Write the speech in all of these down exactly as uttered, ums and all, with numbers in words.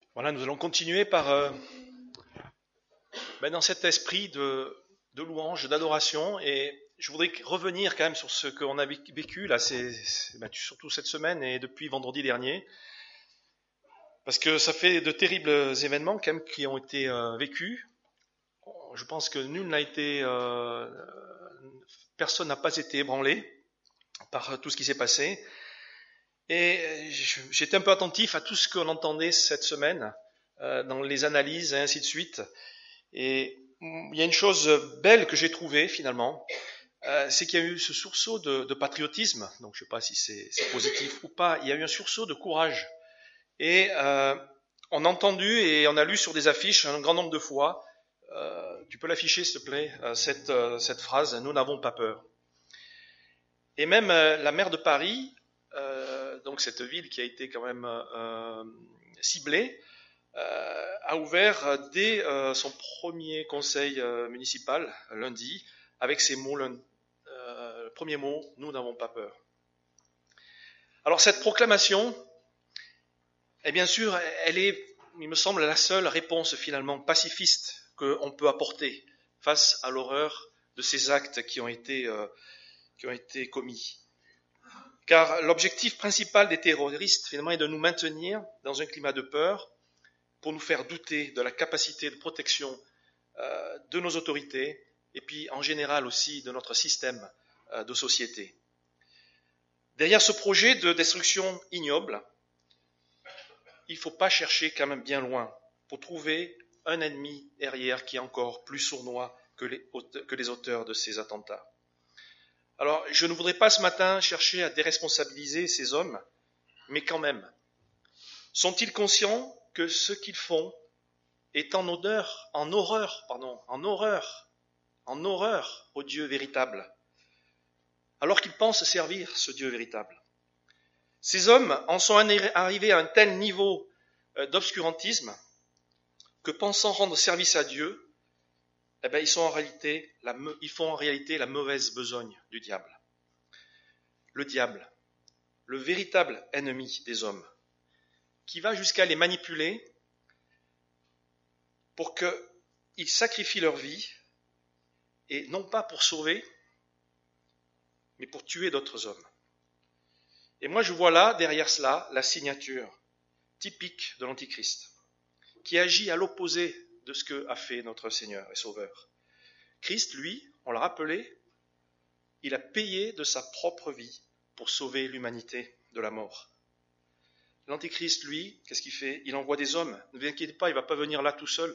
Voilà, nous allons continuer par euh, ben, dans cet esprit de, de louange, d'adoration, et je voudrais revenir quand même sur ce qu'on a vécu là, c'est, c'est, ben, surtout cette semaine et depuis vendredi dernier, parce que ça fait de terribles événements quand même qui ont été euh, vécus. Je pense que nul n'a été, euh, personne n'a pas été ébranlé par tout ce qui s'est passé, et j'étais un peu attentif à tout ce qu'on entendait cette semaine euh, dans les analyses et ainsi de suite. Et il y a une chose belle que j'ai trouvée finalement, euh, c'est qu'il y a eu ce sursaut de, de patriotisme. Donc je ne sais pas si c'est, c'est positif ou pas. Il y a eu un sursaut de courage. Et euh, on a entendu et on a lu sur des affiches un grand nombre de fois. Euh, tu peux l'afficher s'il te plaît, euh, cette, euh, cette phrase « Nous n'avons pas peur ». Et même euh, la maire de Paris, euh, donc cette ville qui a été quand même euh, ciblée, Euh, a ouvert dès euh, son premier conseil euh, municipal lundi avec ces mots, lundi, euh, le premier mot, nous n'avons pas peur. Alors cette proclamation, est bien sûr, elle est, il me semble, la seule réponse finalement pacifiste qu'on peut apporter face à l'horreur de ces actes qui ont été, euh, qui ont été commis. Car l'objectif principal des terroristes finalement est de nous maintenir dans un climat de peur, pour nous faire douter de la capacité de protection euh, de nos autorités et puis en général aussi de notre système euh, de société. Derrière ce projet de destruction ignoble, il ne faut pas chercher quand même bien loin pour trouver un ennemi derrière qui est encore plus sournois que les, que les auteurs de ces attentats. Alors, je ne voudrais pas ce matin chercher à déresponsabiliser ces hommes, mais quand même, sont-ils conscients que ce qu'ils font est en odeur, en horreur, pardon, en horreur, en horreur au Dieu véritable, alors qu'ils pensent servir ce Dieu véritable. Ces hommes en sont arrivés à un tel niveau d'obscurantisme que pensant rendre service à Dieu, eh ben, ils, sont en réalité la, ils font en réalité la mauvaise besogne du diable. Le diable, le véritable ennemi des hommes, qui va jusqu'à les manipuler pour qu'ils sacrifient leur vie, et non pas pour sauver, mais pour tuer d'autres hommes. Et moi je vois là, derrière cela, la signature typique de l'Antichrist, qui agit à l'opposé de ce qu'a fait notre Seigneur et Sauveur. Christ, lui, on l'a rappelé, il a payé de sa propre vie pour sauver l'humanité de la mort. L'Antichrist, lui, qu'est-ce qu'il fait? Il envoie des hommes. Ne vous inquiétez pas, il ne va pas venir là tout seul.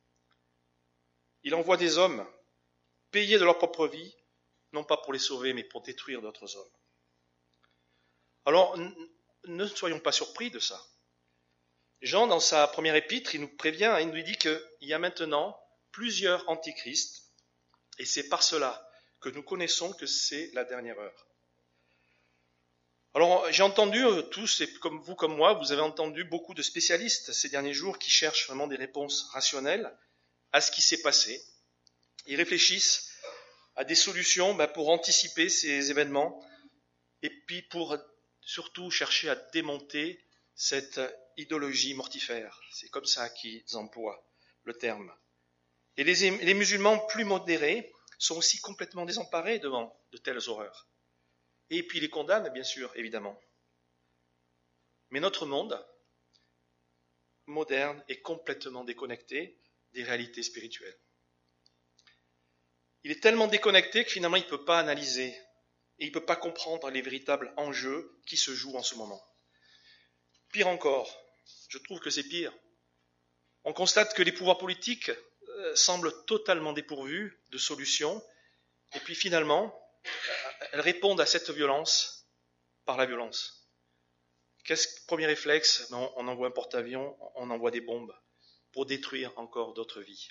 Il envoie des hommes payés de leur propre vie, non pas pour les sauver, mais pour détruire d'autres hommes. Alors, ne soyons pas surpris de ça. Jean, dans sa première épître, il nous prévient, il nous dit qu'il y a maintenant plusieurs antichrists, et c'est par cela que nous connaissons que c'est la dernière heure. Alors, j'ai entendu tous, et comme vous comme moi, vous avez entendu beaucoup de spécialistes ces derniers jours qui cherchent vraiment des réponses rationnelles à ce qui s'est passé. Ils réfléchissent à des solutions ben, pour anticiper ces événements et puis pour surtout chercher à démonter cette idéologie mortifère. C'est comme ça qu'ils emploient le terme. Et les, les musulmans plus modérés sont aussi complètement désemparés devant de telles horreurs. Et puis les condamnent, bien sûr, évidemment. Mais notre monde moderne est complètement déconnecté des réalités spirituelles. Il est tellement déconnecté que finalement il ne peut pas analyser et il ne peut pas comprendre les véritables enjeux qui se jouent en ce moment. Pire encore, je trouve que c'est pire. On constate que les pouvoirs politiques euh, semblent totalement dépourvus de solutions et puis finalement, elles répondent à cette violence par la violence. Qu'est-ce que le premier réflexe? Non, on envoie un porte-avions, on envoie des bombes pour détruire encore d'autres vies.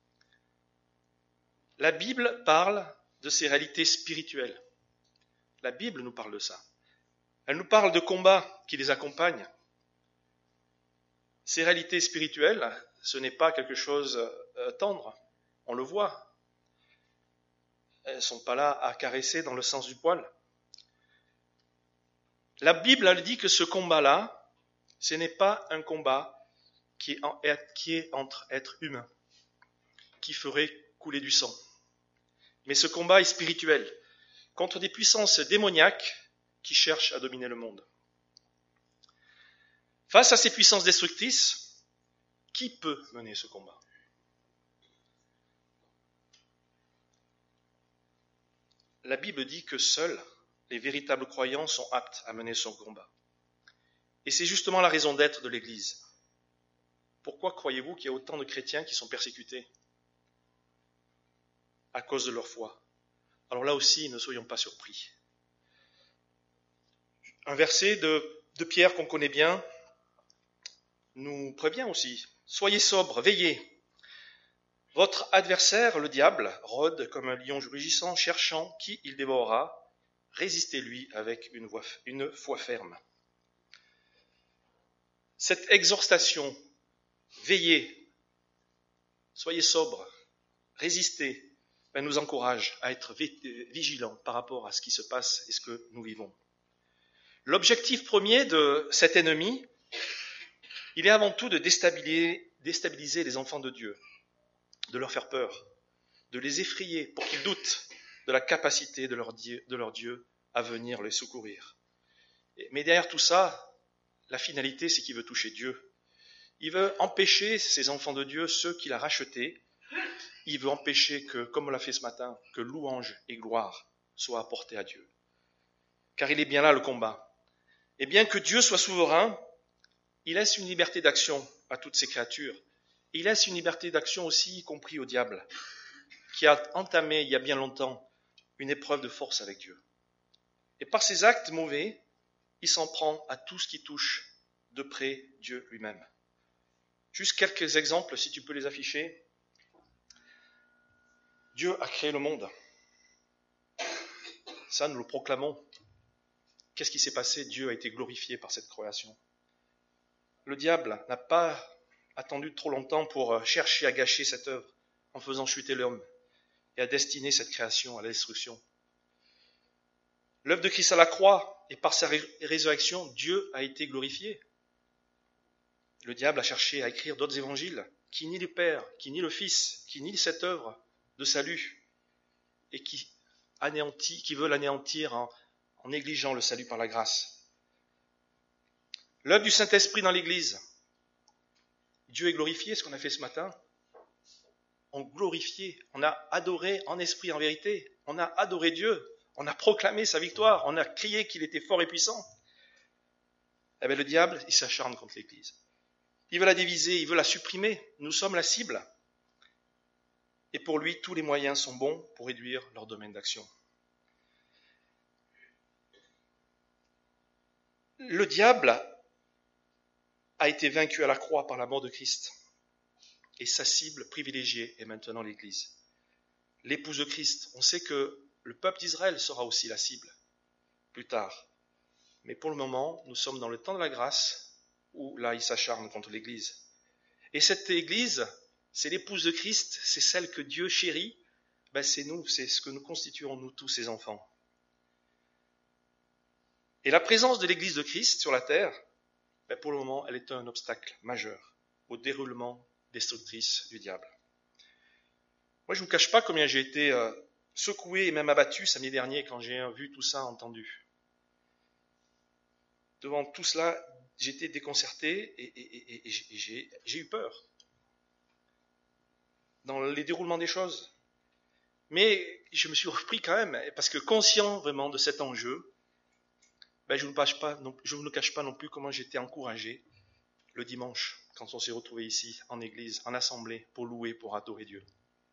La Bible parle de ces réalités spirituelles. La Bible nous parle de ça. Elle nous parle de combats qui les accompagnent. Ces réalités spirituelles, ce n'est pas quelque chose de tendre, on le voit. Elles ne sont pas là à caresser dans le sens du poil. La Bible, elle dit que ce combat-là, ce n'est pas un combat qui est, en, qui est entre êtres humains, qui ferait couler du sang. Mais ce combat est spirituel, contre des puissances démoniaques qui cherchent à dominer le monde. Face à ces puissances destructrices, qui peut mener ce combat ? La Bible dit que seuls les véritables croyants sont aptes à mener son combat. Et c'est justement la raison d'être de l'Église. Pourquoi croyez-vous qu'il y a autant de chrétiens qui sont persécutés ? À cause de leur foi. Alors là aussi, ne soyons pas surpris. Un verset de, de Pierre qu'on connaît bien nous prévient aussi. Soyez sobres, veillez. Votre adversaire, le diable, rôde comme un lion rugissant, cherchant qui il dévorera. Résistez-lui avec une, voix, une foi ferme. Cette exhortation, veillez, soyez sobres, résistez, ben nous encourage à être vigilants par rapport à ce qui se passe et ce que nous vivons. L'objectif premier de cet ennemi, il est avant tout de déstabiliser, déstabiliser les enfants de Dieu, de leur faire peur, de les effrayer pour qu'ils doutent de la capacité de leur Dieu, de leur Dieu à venir les secourir. Mais derrière tout ça, la finalité, c'est qu'il veut toucher Dieu. Il veut empêcher ces enfants de Dieu, ceux qu'il a rachetés. Il veut empêcher que, comme on l'a fait ce matin, que louange et gloire soient apportées à Dieu. Car il est bien là le combat. Et bien que Dieu soit souverain, il laisse une liberté d'action à toutes ses créatures. Et il laisse une liberté d'action aussi, y compris au diable, qui a entamé il y a bien longtemps une épreuve de force avec Dieu. Et par ses actes mauvais, il s'en prend à tout ce qui touche de près Dieu lui-même. Juste quelques exemples, si tu peux les afficher. Dieu a créé le monde. Ça, nous le proclamons. Qu'est-ce qui s'est passé ? Dieu a été glorifié par cette création. Le diable n'a pas attendu trop longtemps pour chercher à gâcher cette œuvre en faisant chuter l'homme et à destiner cette création à la destruction. L'œuvre de Christ à la croix et par sa résurrection, Dieu a été glorifié. Le diable a cherché à écrire d'autres évangiles qui nient le Père, qui nient le Fils, qui nient cette œuvre de salut et qui, anéantit, qui veut l'anéantir en, en négligeant le salut par la grâce. L'œuvre du Saint-Esprit dans l'Église. Dieu est glorifié, ce qu'on a fait ce matin. On glorifié, on a adoré en esprit, en vérité. On a adoré Dieu, on a proclamé sa victoire, on a crié qu'il était fort et puissant. Eh bien, le diable, il s'acharne contre l'Église. Il veut la diviser, il veut la supprimer. Nous sommes la cible. Et pour lui, tous les moyens sont bons pour réduire leur domaine d'action. Le diable a été vaincu à la croix par la mort de Christ. Et sa cible privilégiée est maintenant l'Église. L'épouse de Christ. On sait que le peuple d'Israël sera aussi la cible, plus tard. Mais pour le moment, nous sommes dans le temps de la grâce, où là, il s'acharne contre l'Église. Et cette Église, c'est l'épouse de Christ, c'est celle que Dieu chérit, ben c'est nous, c'est ce que nous constituons, nous tous, ses enfants. Et la présence de l'Église de Christ sur la terre, ben pour le moment, elle est un obstacle majeur au déroulement destructrice du diable. Moi, je ne vous cache pas combien j'ai été euh, secoué et même abattu samedi dernier quand j'ai vu tout ça, entendu. Devant tout cela, j'étais déconcerté et, et, et, et j'ai, j'ai eu peur dans les déroulements des choses. Mais je me suis repris quand même, parce que conscient vraiment de cet enjeu, ben je ne cache pas non, je ne cache pas non plus comment j'étais encouragé le dimanche, quand on s'est retrouvés ici, en église, en assemblée, pour louer, pour adorer Dieu.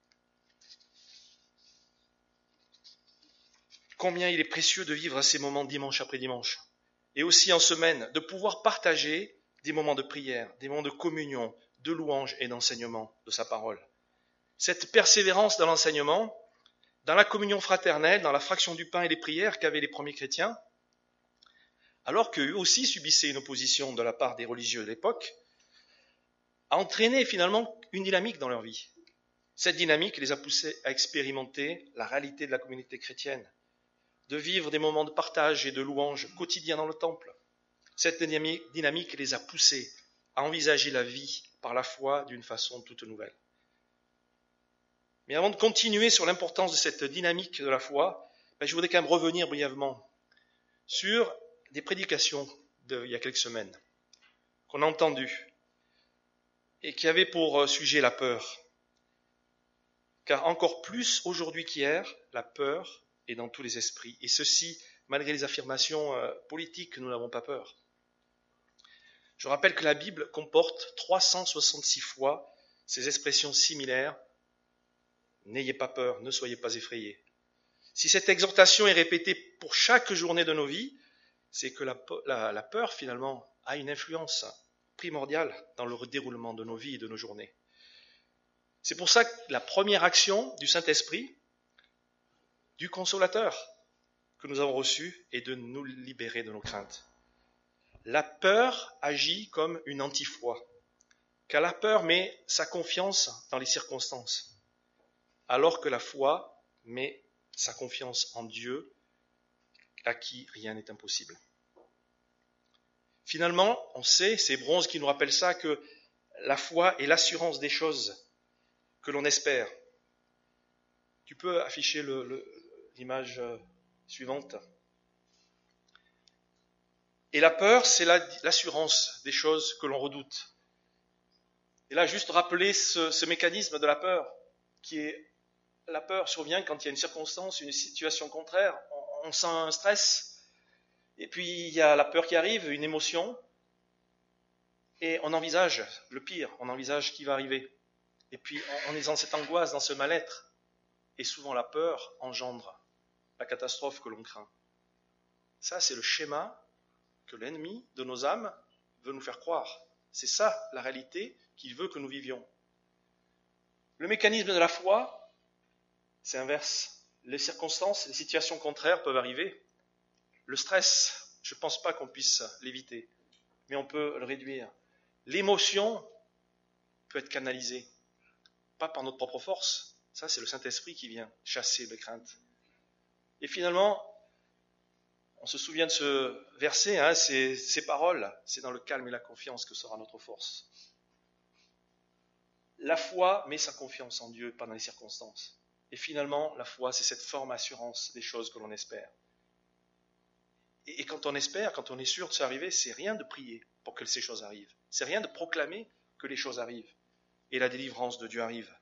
Combien il est précieux de vivre ces moments dimanche après dimanche, et aussi en semaine, de pouvoir partager des moments de prière, des moments de communion, de louange et d'enseignement de sa parole. Cette persévérance dans l'enseignement, dans la communion fraternelle, dans la fraction du pain et les prières qu'avaient les premiers chrétiens, alors qu'eux aussi subissaient une opposition de la part des religieux de l'époque, a entraîné finalement une dynamique dans leur vie. Cette dynamique les a poussés à expérimenter la réalité de la communauté chrétienne, de vivre des moments de partage et de louange quotidiens dans le temple. Cette dynamique les a poussés à envisager la vie par la foi d'une façon toute nouvelle. Mais avant de continuer sur l'importance de cette dynamique de la foi, ben je voudrais quand même revenir brièvement sur des prédications d'il y a quelques semaines qu'on a entendues et qui avaient pour sujet la peur. Car encore plus aujourd'hui qu'hier, la peur est dans tous les esprits. Et ceci, malgré les affirmations politiques que nous n'avons pas peur. Je rappelle que la Bible comporte trois cent soixante-six fois ces expressions similaires. N'ayez pas peur, ne soyez pas effrayés. Si cette exhortation est répétée pour chaque journée de nos vies, c'est que la, la, la peur, finalement, a une influence primordiale dans le déroulement de nos vies et de nos journées. C'est pour ça que la première action du Saint-Esprit, du Consolateur que nous avons reçu, est de nous libérer de nos craintes. La peur agit comme une anti-foi, car la peur met sa confiance dans les circonstances, alors que la foi met sa confiance en Dieu, à qui rien n'est impossible. Finalement, on sait, c'est Bronze qui nous rappelle ça, que la foi est l'assurance des choses que l'on espère. Tu peux afficher le, le, l'image suivante. Et la peur, c'est la, l'assurance des choses que l'on redoute. Et là, juste rappeler ce, ce mécanisme de la peur, qui est, la peur survient quand il y a une circonstance, une situation contraire, on, on sent un stress, et puis il y a la peur qui arrive, une émotion, et on envisage le pire, on envisage ce qui va arriver. Et puis on est dans cette angoisse, dans ce mal-être, et souvent la peur engendre la catastrophe que l'on craint. Ça, c'est le schéma que l'ennemi de nos âmes veut nous faire croire. C'est ça la réalité qu'il veut que nous vivions. Le mécanisme de la foi, c'est inverse. Les circonstances, les situations contraires peuvent arriver. Le stress, je ne pense pas qu'on puisse l'éviter, mais on peut le réduire. L'émotion peut être canalisée, pas par notre propre force. Ça, c'est le Saint-Esprit qui vient chasser les craintes. Et finalement, on se souvient de ce verset, hein, ces, ces paroles, c'est dans le calme et la confiance que sera notre force. La foi met sa confiance en Dieu, pas dans les circonstances. Et finalement, la foi, c'est cette forme assurance des choses que l'on espère. Et, et quand on espère, quand on est sûr de ça arriver, c'est rien de prier pour que ces choses arrivent. C'est rien de proclamer que les choses arrivent. Et la délivrance de Dieu arrive.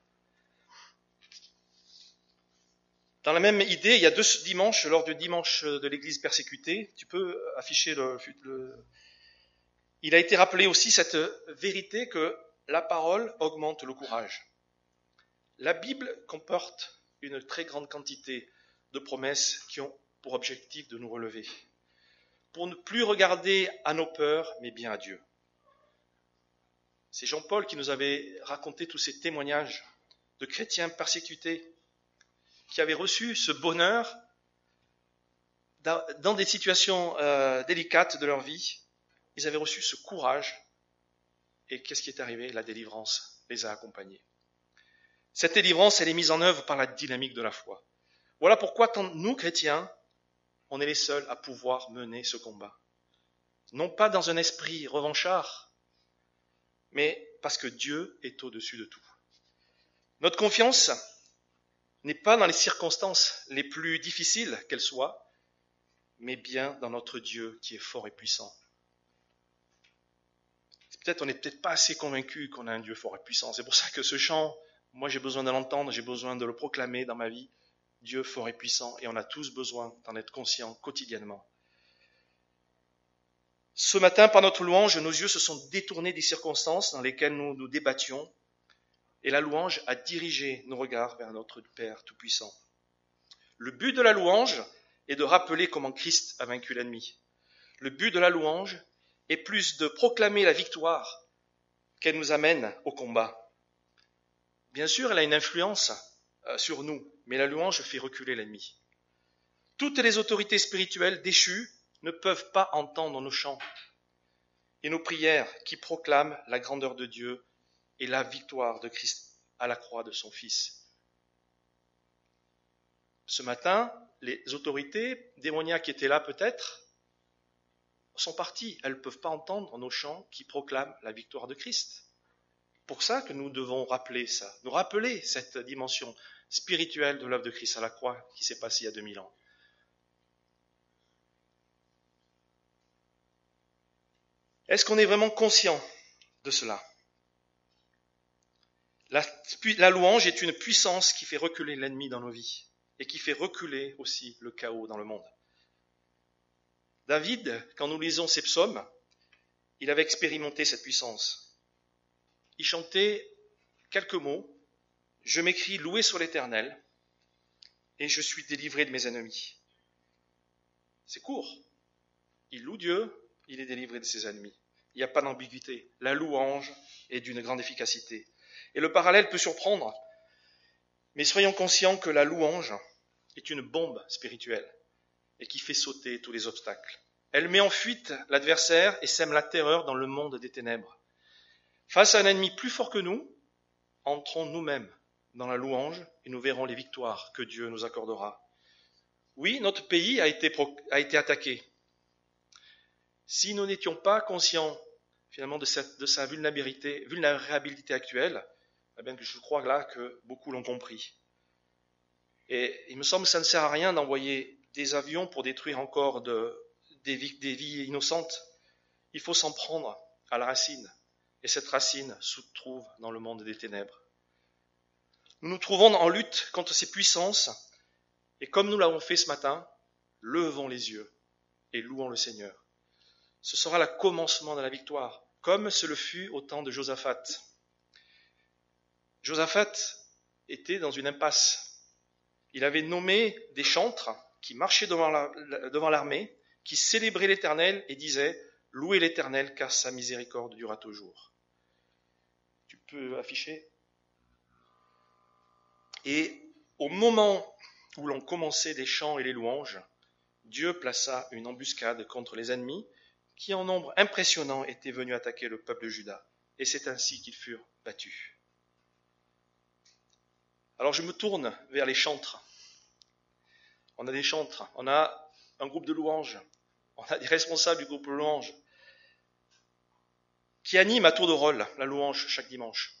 Dans la même idée, il y a deux dimanches, lors du dimanche de l'église persécutée, tu peux afficher le, le... Il a été rappelé aussi cette vérité que la parole augmente le courage. La Bible comporte une très grande quantité de promesses qui ont pour objectif de nous relever, pour ne plus regarder à nos peurs, mais bien à Dieu. C'est Jean-Paul qui nous avait raconté tous ces témoignages de chrétiens persécutés, qui avaient reçu ce bonheur dans des situations euh, délicates de leur vie. Ils avaient reçu ce courage. Et qu'est-ce qui est arrivé ? La délivrance les a accompagnés. Cette délivrance, elle est mise en œuvre par la dynamique de la foi. Voilà pourquoi, tant nous, chrétiens, on est les seuls à pouvoir mener ce combat. Non pas dans un esprit revanchard, mais parce que Dieu est au-dessus de tout. Notre confiance n'est pas dans les circonstances les plus difficiles qu'elles soient, mais bien dans notre Dieu qui est fort et puissant. Peut-être on n'est peut-être pas assez convaincu qu'on a un Dieu fort et puissant. C'est pour ça que ce chant, moi j'ai besoin de l'entendre, j'ai besoin de le proclamer dans ma vie. Dieu fort et puissant, et on a tous besoin d'en être conscients quotidiennement. Ce matin, par notre louange, nos yeux se sont détournés des circonstances dans lesquelles nous nous débattions, et la louange a dirigé nos regards vers notre Père Tout-Puissant. Le but de la louange est de rappeler comment Christ a vaincu l'ennemi. Le but de la louange est plus de proclamer la victoire qu'elle nous amène au combat. Bien sûr, elle a une influence sur nous, mais la louange fait reculer l'ennemi. Toutes les autorités spirituelles déchues ne peuvent pas entendre nos chants et nos prières qui proclament la grandeur de Dieu et la victoire de Christ à la croix de son Fils. Ce matin, les autorités démoniaques qui étaient là peut-être sont parties. Elles ne peuvent pas entendre nos chants qui proclament la victoire de Christ. pour ça que nous devons rappeler ça, nous rappeler cette dimension spirituelle de l'œuvre de Christ à la croix qui s'est passée il y a deux mille ans. Est-ce qu'on est vraiment conscient de cela ? La, la louange est une puissance qui fait reculer l'ennemi dans nos vies et qui fait reculer aussi le chaos dans le monde. David, quand nous lisons ses psaumes, il avait expérimenté cette puissance. Il chantait quelques mots. « Je m'écris loué soit l'Éternel et je suis délivré de mes ennemis. » C'est court. Il loue Dieu, il est délivré de ses ennemis. Il n'y a pas d'ambiguïté. La louange est d'une grande efficacité. Et le parallèle peut surprendre, mais soyons conscients que la louange est une bombe spirituelle et qui fait sauter tous les obstacles. Elle met en fuite l'adversaire et sème la terreur dans le monde des ténèbres. Face à un ennemi plus fort que nous, entrons nous-mêmes dans la louange et nous verrons les victoires que Dieu nous accordera. Oui, notre pays a été, a été attaqué. Si nous n'étions pas conscients finalement de, cette, de sa vulnérabilité, vulnérabilité actuelle, eh bien que je crois là que beaucoup l'ont compris. Et il me semble que ça ne sert à rien d'envoyer des avions pour détruire encore de, des, vies, des vies innocentes. Il faut s'en prendre à la racine. Et cette racine se trouve dans le monde des ténèbres. Nous nous trouvons en lutte contre ces puissances. Et comme nous l'avons fait ce matin, levons les yeux et louons le Seigneur. Ce sera le commencement de la victoire, comme ce le fut au temps de Josaphat. Josaphat était dans une impasse. Il avait nommé des chantres qui marchaient devant, la, devant l'armée, qui célébraient l'Éternel et disaient « Louez l'Éternel car sa miséricorde durera toujours ». Tu peux afficher ? Et au moment où l'on commençait les chants et les louanges, Dieu plaça une embuscade contre les ennemis qui en nombre impressionnant étaient venus attaquer le peuple de Juda. Et c'est ainsi qu'ils furent battus. Alors je me tourne vers les chantres. On a des chantres, on a un groupe de louanges, on a des responsables du groupe de louanges qui animent à tour de rôle la louange chaque dimanche.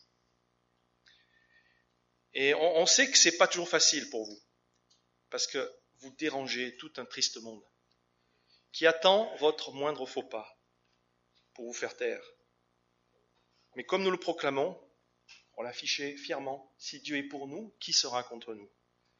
Et on, on sait que c'est pas toujours facile pour vous, parce que vous dérangez tout un triste monde qui attend votre moindre faux pas pour vous faire taire. Mais comme nous le proclamons, on l'affichait fièrement, si Dieu est pour nous, qui sera contre nous ?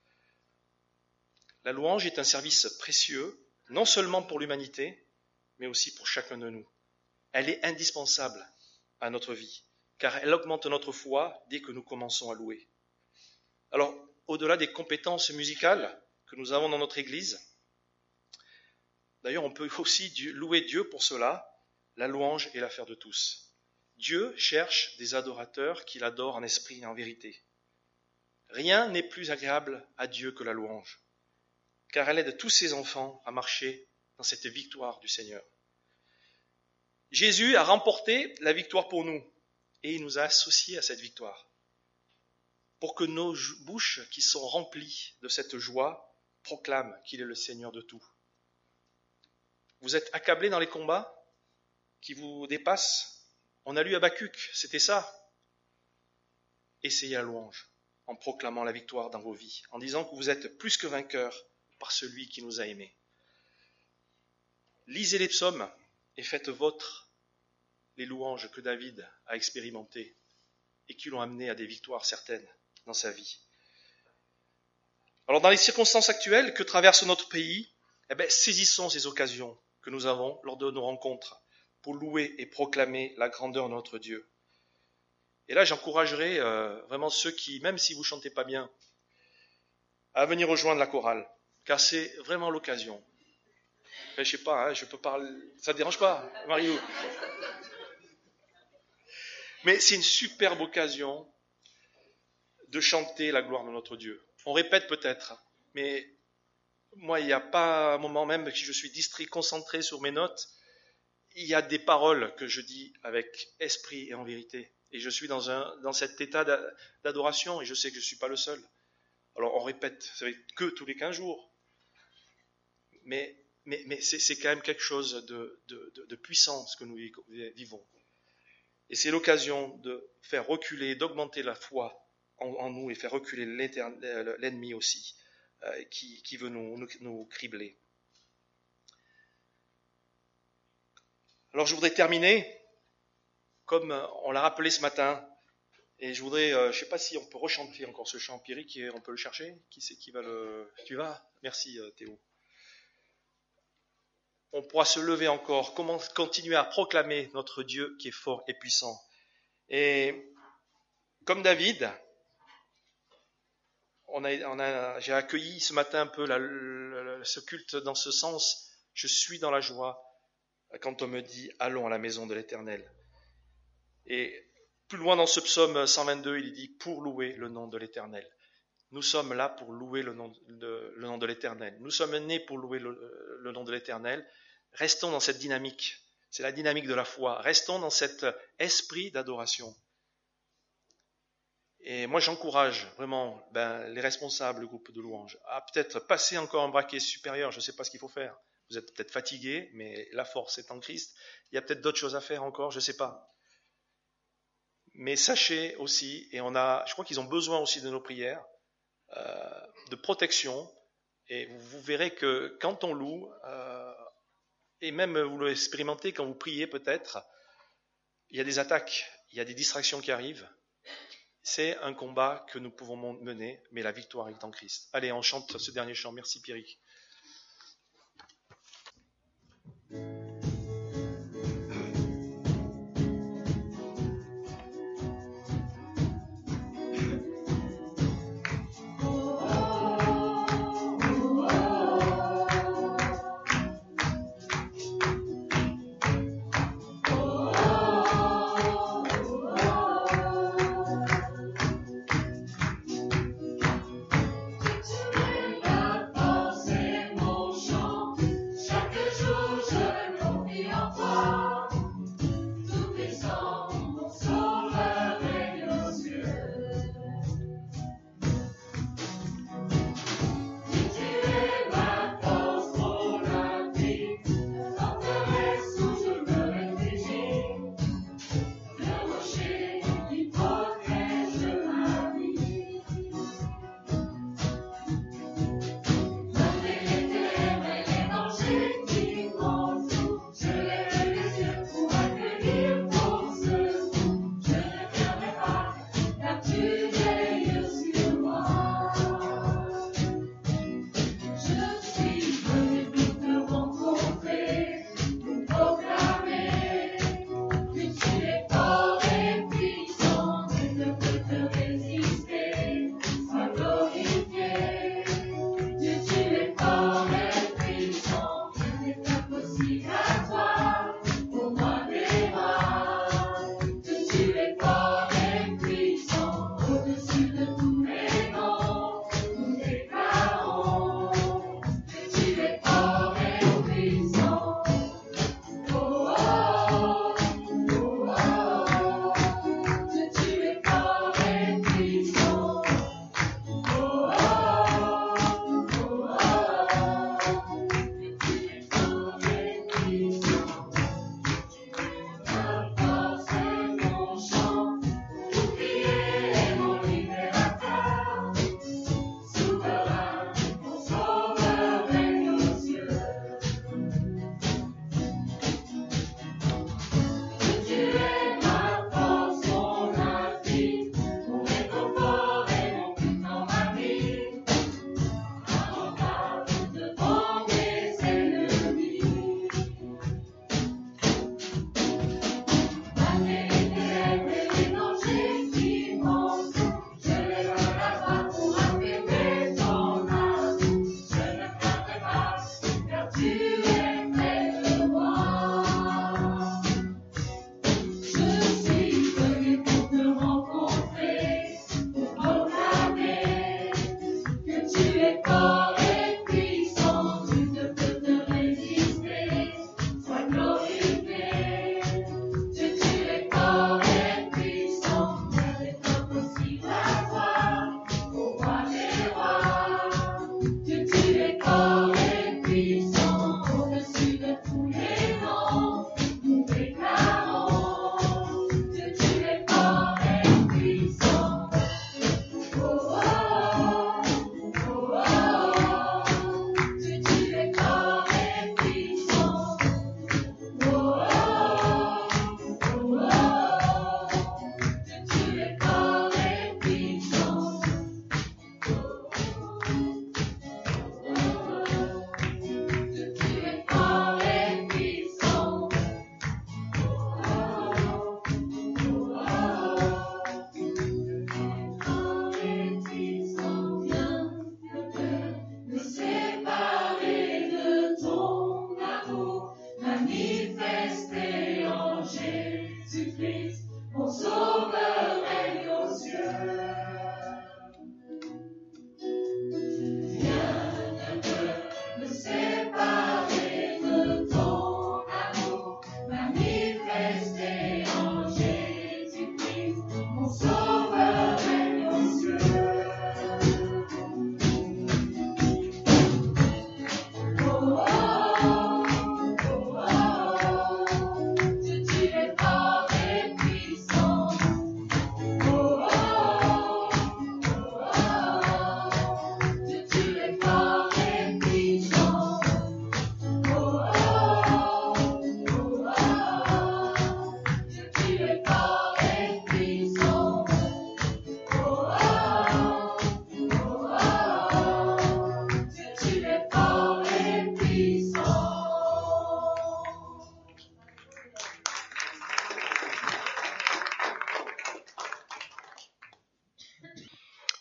La louange est un service précieux, non seulement pour l'humanité, mais aussi pour chacun de nous. Elle est indispensable à notre vie, car elle augmente notre foi dès que nous commençons à louer. Alors, au-delà des compétences musicales que nous avons dans notre Église, d'ailleurs, on peut aussi louer Dieu pour cela. La louange est l'affaire de tous. Dieu cherche des adorateurs qui l'adorent en esprit et en vérité. Rien n'est plus agréable à Dieu que la louange, car elle aide tous ses enfants à marcher dans cette victoire du Seigneur. Jésus a remporté la victoire pour nous et il nous a associés à cette victoire pour que nos bouches qui sont remplies de cette joie proclament qu'il est le Seigneur de tout. Vous êtes accablés dans les combats qui vous dépassent. On a lu Habakkuk, c'était ça. Essayez la louange en proclamant la victoire dans vos vies, en disant que vous êtes plus que vainqueurs par celui qui nous a aimés. Lisez les psaumes et faites vôtres les louanges que David a expérimentées et qui l'ont amené à des victoires certaines dans sa vie. Alors dans les circonstances actuelles que traverse notre pays, eh bien, saisissons ces occasions que nous avons lors de nos rencontres pour louer et proclamer la grandeur de notre Dieu. Et là, j'encouragerai euh, vraiment ceux qui, même si vous ne chantez pas bien, à venir rejoindre la chorale, car c'est vraiment l'occasion. Enfin, je sais pas, hein, je peux parler, ça ne te dérange pas, Mario? Mais c'est une superbe occasion de chanter la gloire de notre Dieu. On répète peut-être, mais moi, il n'y a pas un moment même que je suis distrait, concentré sur mes notes. Il y a des paroles que je dis avec esprit et en vérité. Et je suis dans, un, dans cet état d'adoration et je sais que je ne suis pas le seul. Alors on répète, ça va être que tous les quinze jours. Mais, mais, mais c'est, c'est quand même quelque chose de, de, de, de puissant ce que nous vivons. Et c'est l'occasion de faire reculer, d'augmenter la foi en, en nous et faire reculer l'ennemi aussi, euh, qui, qui veut nous, nous, nous cribler. Alors je voudrais terminer, comme on l'a rappelé ce matin, et je voudrais, euh, je ne sais pas si on peut rechanter encore ce chant empirique, on peut le chercher. Qui c'est qui va le... Tu vas ? Merci euh, Théo. On pourra se lever encore, comment continuer à proclamer notre Dieu qui est fort et puissant. Et comme David, on a, on a, j'ai accueilli ce matin un peu la, la, ce culte dans ce sens. Je suis dans la joie quand on me dit « Allons à la maison de l'Éternel ». Et plus loin dans ce psaume cent vingt-deux, il dit « Pour louer le nom de l'Éternel ». Nous sommes là pour louer le nom de, le nom de l'Éternel. Nous sommes nés pour louer le, le nom de l'Éternel. Restons dans cette dynamique. C'est la dynamique de la foi. Restons dans cet esprit d'adoration. Et moi, j'encourage vraiment ben, les responsables du groupe de louanges à peut-être passer encore un braquet supérieur. Je ne sais pas ce qu'il faut faire. Vous êtes peut-être fatigués, mais la force est en Christ. Il y a peut-être d'autres choses à faire encore, je ne sais pas. Mais sachez aussi, et on a, je crois qu'ils ont besoin aussi de nos prières, euh, de protection. Et vous, vous verrez que quand on loue, euh, et même vous l'expérimentez quand vous priez peut-être, il y a des attaques, il y a des distractions qui arrivent. C'est un combat que nous pouvons mener, mais la victoire est en Christ. Allez, on chante ce dernier chant. Merci Pierrick. Say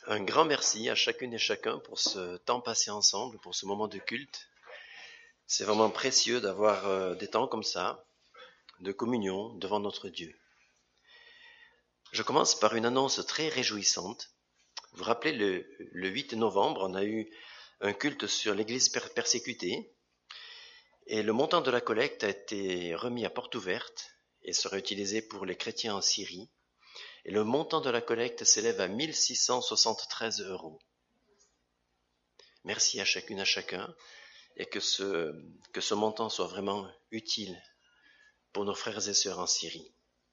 un grand merci à chacune et chacun pour ce temps passé ensemble, pour ce moment de culte. C'est vraiment précieux d'avoir euh, des temps comme ça, de communion devant notre Dieu. Je commence par une annonce très réjouissante. Vous vous rappelez, le, le huit novembre, on a eu un culte sur l'Église per- persécutée et le montant de la collecte a été remis à porte ouverte et sera utilisé pour les chrétiens en Syrie. Et le montant de la collecte s'élève à mille six cent soixante-treize euros. Merci à chacune, à chacun, et que ce, que ce montant soit vraiment utile pour nos frères et sœurs en Syrie.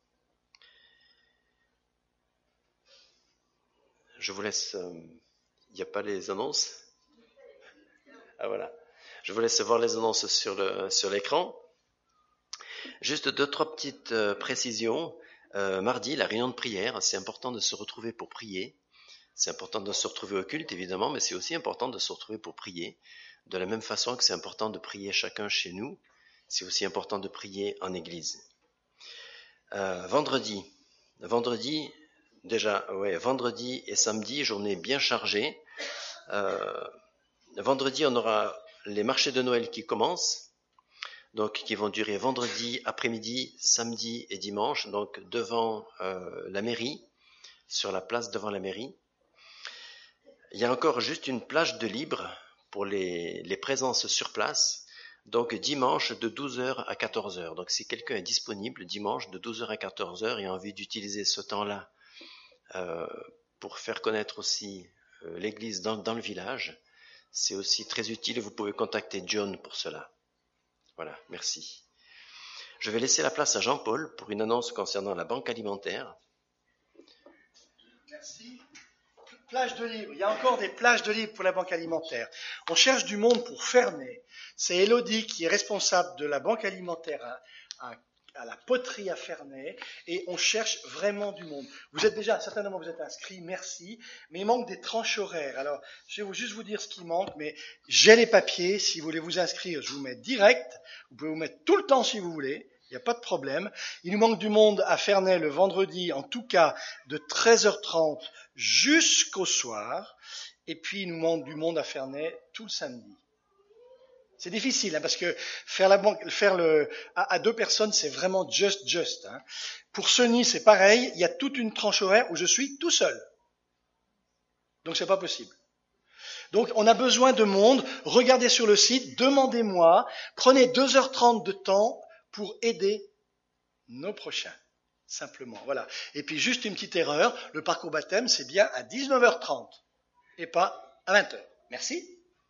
Je vous laisse... Il euh, n'y a pas les annonces? Ah voilà. Je vous laisse voir les annonces sur, le, sur l'écran. Juste deux, trois petites euh, précisions. Euh, mardi, la réunion de prière, c'est important de se retrouver pour prier. C'est important de se retrouver au culte, évidemment, mais c'est aussi important de se retrouver pour prier. De la même façon que c'est important de prier chacun chez nous, c'est aussi important de prier en église. Euh, vendredi, vendredi, déjà, ouais, vendredi et samedi, journée bien chargée. Euh, vendredi, on aura les marchés de Noël qui commencent, donc qui vont durer vendredi après-midi, samedi et dimanche, donc devant euh, la mairie, sur la place devant la mairie. Il y a encore juste une plage de libre pour les, les présences sur place, donc dimanche de douze heures à quatorze heures. Donc si quelqu'un est disponible dimanche de douze heures à quatorze heures et a envie d'utiliser ce temps-là euh, pour faire connaître aussi euh, l'église dans, dans le village, c'est aussi très utile. Vous pouvez contacter John pour cela. Voilà, merci. Je vais laisser la place à Jean-Paul pour une annonce concernant la banque alimentaire. Merci. Plage de libre. Il y a encore des plages de libre pour la banque alimentaire. On cherche du monde pour Ferney. C'est Elodie qui est responsable de la banque alimentaire à, à, à la poterie à Ferney et on cherche vraiment du monde. Vous êtes déjà, certainement vous êtes inscrits, merci, mais il manque des tranches horaires. Alors, je vais vous, juste vous dire ce qui manque, mais j'ai les papiers. Si vous voulez vous inscrire, je vous mets direct. Vous pouvez vous mettre tout le temps si vous voulez. Il n'y a pas de problème. Il nous manque du monde à Ferney le vendredi, en tout cas de treize heures trente jusqu'au soir. Et puis il nous manque du monde à Ferney tout le samedi. C'est difficile hein, parce que faire la banque, faire le à, à deux personnes, c'est vraiment just just. Hein. Pour Sony, c'est pareil. Il y a toute une tranche horaire où je suis tout seul. Donc c'est pas possible. Donc on a besoin de monde. Regardez sur le site, demandez-moi, prenez deux heures trente de temps pour aider nos prochains, simplement. Voilà. Et puis juste une petite erreur, le parcours baptême, c'est bien à dix-neuf heures trente et pas à vingt heures. Merci.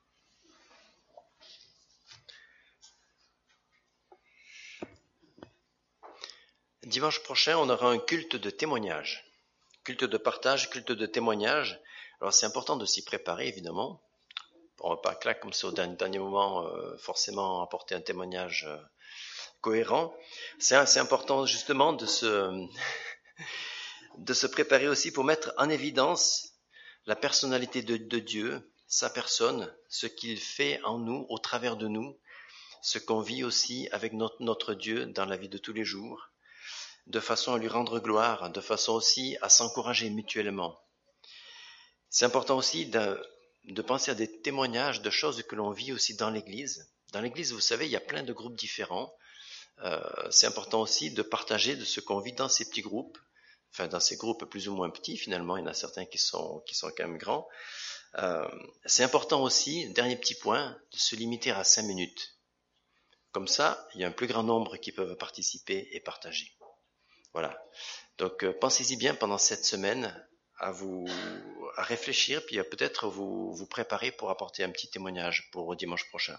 Dimanche prochain, on aura un culte de témoignage, culte de partage, culte de témoignage. Alors c'est important de s'y préparer, évidemment. On ne va pas claquer comme ça au dernier moment, euh, forcément apporter un témoignage euh, cohérent. C'est, c'est important justement de se, de se préparer aussi pour mettre en évidence la personnalité de, de Dieu, sa personne, ce qu'il fait en nous, au travers de nous, ce qu'on vit aussi avec notre, notre Dieu dans la vie de tous les jours, de façon à lui rendre gloire, de façon aussi à s'encourager mutuellement. C'est important aussi de, de penser à des témoignages de choses que l'on vit aussi dans l'Église. Dans l'Église, vous savez, il y a plein de groupes différents. Euh, c'est important aussi de partager de ce qu'on vit dans ces petits groupes, enfin dans ces groupes plus ou moins petits finalement, il y en a certains qui sont, qui sont quand même grands. Euh, c'est important aussi, dernier petit point, de se limiter à cinq minutes. Comme ça, il y a un plus grand nombre qui peuvent participer et partager. Voilà. Donc euh, pensez-y bien pendant cette semaine à vous à réfléchir, puis à peut-être vous, vous préparer pour apporter un petit témoignage pour dimanche prochain.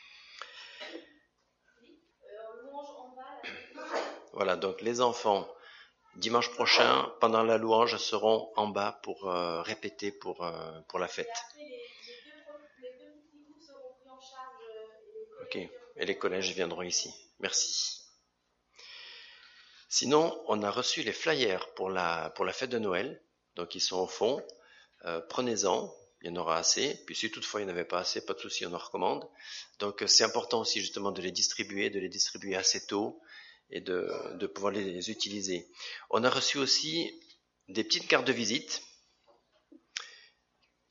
Voilà, donc les enfants, dimanche prochain, pendant la louange, seront en bas pour euh, répéter pour, euh, pour la fête. Ok, et les collèges viendront ici. Merci. Sinon, on a reçu les flyers pour la, pour la fête de Noël. Donc, ils sont au fond. Euh, prenez-en, il y en aura assez. Puis si toutefois il n'y en avait pas assez, pas de souci, on en recommande. Donc, c'est important aussi justement de les distribuer, de les distribuer assez tôt et de, de pouvoir les utiliser. On a reçu aussi des petites cartes de visite.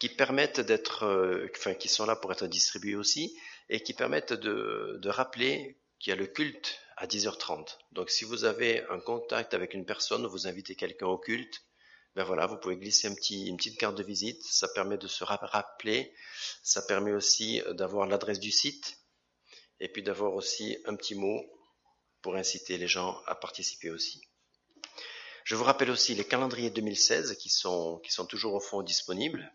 qui permettent d'être, euh, enfin, qui sont là pour être distribués aussi, et qui permettent de, de rappeler qu'il y a le culte à dix heures trente. Donc, si vous avez un contact avec une personne, vous invitez quelqu'un au culte, ben voilà, vous pouvez glisser un petit, une petite carte de visite. Ça permet de se rappeler. Ça permet aussi d'avoir l'adresse du site, et puis d'avoir aussi un petit mot pour inciter les gens à participer aussi. Je vous rappelle aussi les calendriers deux mille seize qui sont, qui sont toujours au fond disponibles.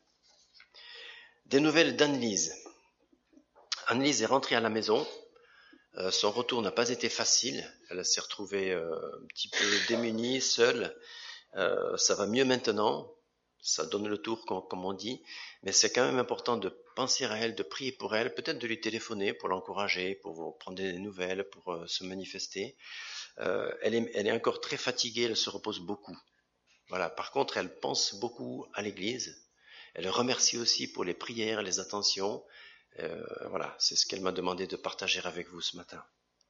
Des nouvelles d'Anne-Lise. Anne-Lise est rentrée à la maison. Euh, son retour n'a pas été facile. Elle s'est retrouvée euh, un petit peu démunie, seule. Euh, ça va mieux maintenant. Ça donne le tour, comme, comme on dit. Mais c'est quand même important de penser à elle, de prier pour elle, peut-être de lui téléphoner pour l'encourager, pour vous prendre des nouvelles, pour euh, se manifester. Euh, elle, est, elle est encore très fatiguée, elle se repose beaucoup. Voilà. Par contre, elle pense beaucoup à l'Église. Elle remercie aussi pour les prières, les attentions. Euh, voilà, c'est ce qu'elle m'a demandé de partager avec vous ce matin.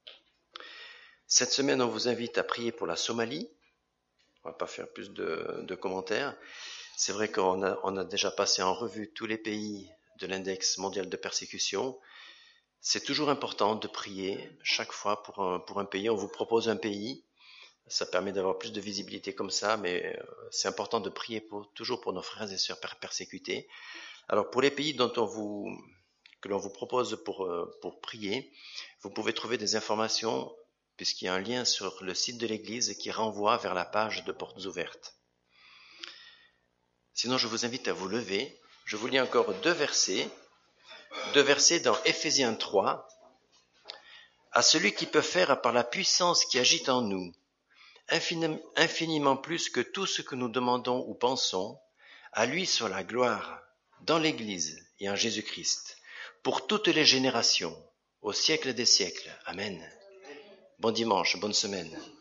Cette semaine, on vous invite à prier pour la Somalie. On va pas faire plus de, de commentaires. C'est vrai qu'on a, on a déjà passé en revue tous les pays de l'index mondial de persécution. C'est toujours important de prier chaque fois pour un, pour un pays. On vous propose un pays. Ça permet d'avoir plus de visibilité comme ça, mais c'est important de prier pour, toujours pour nos frères et sœurs persécutés. Alors pour les pays dont on vous, que l'on vous propose pour, pour prier, vous pouvez trouver des informations puisqu'il y a un lien sur le site de l'Église qui renvoie vers la page de Portes Ouvertes. Sinon, je vous invite à vous lever. Je vous lis encore deux versets, deux versets dans Éphésiens trois. À celui qui peut faire par la puissance qui agit en nous, infiniment plus que tout ce que nous demandons ou pensons, à lui soit la gloire dans l'Église et en Jésus-Christ, pour toutes les générations, au siècle des siècles. Amen. Bon dimanche, bonne semaine.